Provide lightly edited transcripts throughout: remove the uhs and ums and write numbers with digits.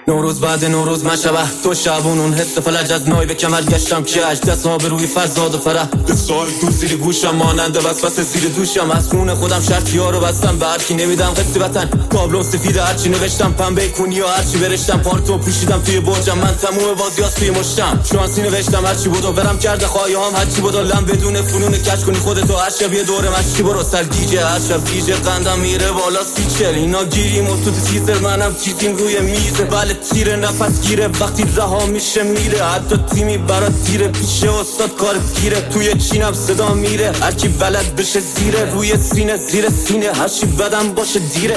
نوروز بعد نوروز من شبه تو شبون اون حس فلج از نای به کمر گشتم کش دست ها به روی فرزاد و فرح سال تو زیر گوشم ماننده وسوسه زیر دوشم از خون خودم شرطی ها رو بستم به هرکی نمیدم قصه وطن تابلو سفید هرچی نوشتم پنبه کونی یا هرچی برشتم پارتو پوشیدم توی برجم من تموم بازیاس توی مشتم شانسی نوشتم هرچی بودو برم کرده خواهی هم هرچی بودو لم بدون فنون کش کنی خودتو هر شب یه دوره مشکی برو سر دیجه هر شب دیجه قندم میره بالا سیچر اینا گیریم و تو تیزر منم چیزیم روی میزه بله تیره نفس گیره وقتی رها میشه میره حتی تیمی برات تیره پیشه استاد کار گیره توی چینم صدا میره هرکی بلد بشه زیره روی سینه زیر سینه هرچی بدم باشه دیره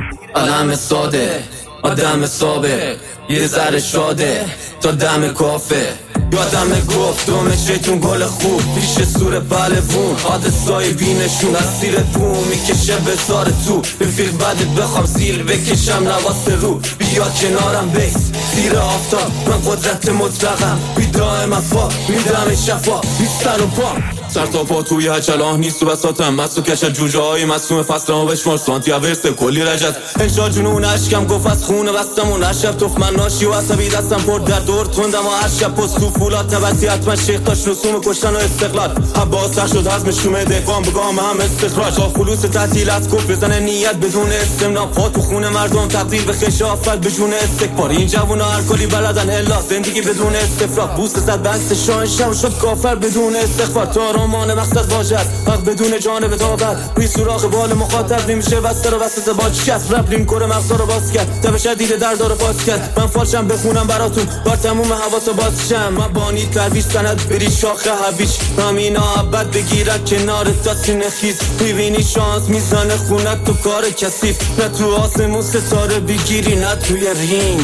آدم ساده آدم سابه یه ذره شاده تا دم کافه یادم گفت دوم شیطون گل خوب پیش سور بلوون حادثای بینشون از سیر دوم میکشه بزار تو رفیق بعدت بخوام زیر بکشم نواس رو بیا کنارم بیس زیر آفتاب من قدرت مطلقم بیدائم افا میدم شفا بیستر و پا سر تا پا توی هچلاه نیست و بساتم مستو کشت جوجه های مصوم فصل ها بشمار سانتی ورسه کلی رجت انشا جنون عشقم گفت از خونه بستم و نشب توف من ناشی و عصبی دستم پر در دور تندم و هر شب پست تو فولاد نبسی حتما شیخ داشت رسوم کشتن و استقلال حبا سر شد حزم شومه دقام بگام هم استخراج با خلوص تعطیل از کف بزنه نیت بدون استمنا پا تو خونه مردم تقدیر به خش آفت بجون استکبار این جوونا هر کلی بلدن الا زندگی بدون استفراغ بوست زد بنست شانشم شد کافر بدون استغفار تارامان مقصد باشد حق بدون جانب تابد روی سوراخ بال مخاطب نمیشه وسط رو وسط با شکست رپ لین کره مغزا رو باز کرد تب شدید درد رو باز کرد من فالشم بخونم براتون بار تموم حواسو بازشم من بانی ترویش سند بری شاخه هویش همینا عبد بگیرن کنار تا سینه خیز میبینی شانس میزنه خونت تو کار کثیف نه تو آسمون ستاره بگیری نه توی رینگ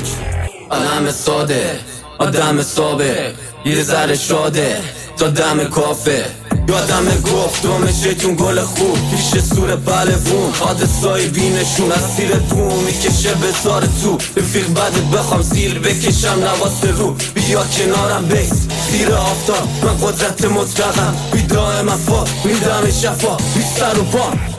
آدم ساده آدم سابه یه ذره شاده تا دم کافه یادم گفت دوم شیطون گل خوب پیش سور بلوون حادثای بینشون از سیر دوم میکشه بزار تو رفیق بعدت بخوام زیر بکشم نواس رو بیا کنارم بیس زیر آفتاب من قدرت مطلقم بیدائم افا میدم شفا بیستر و پا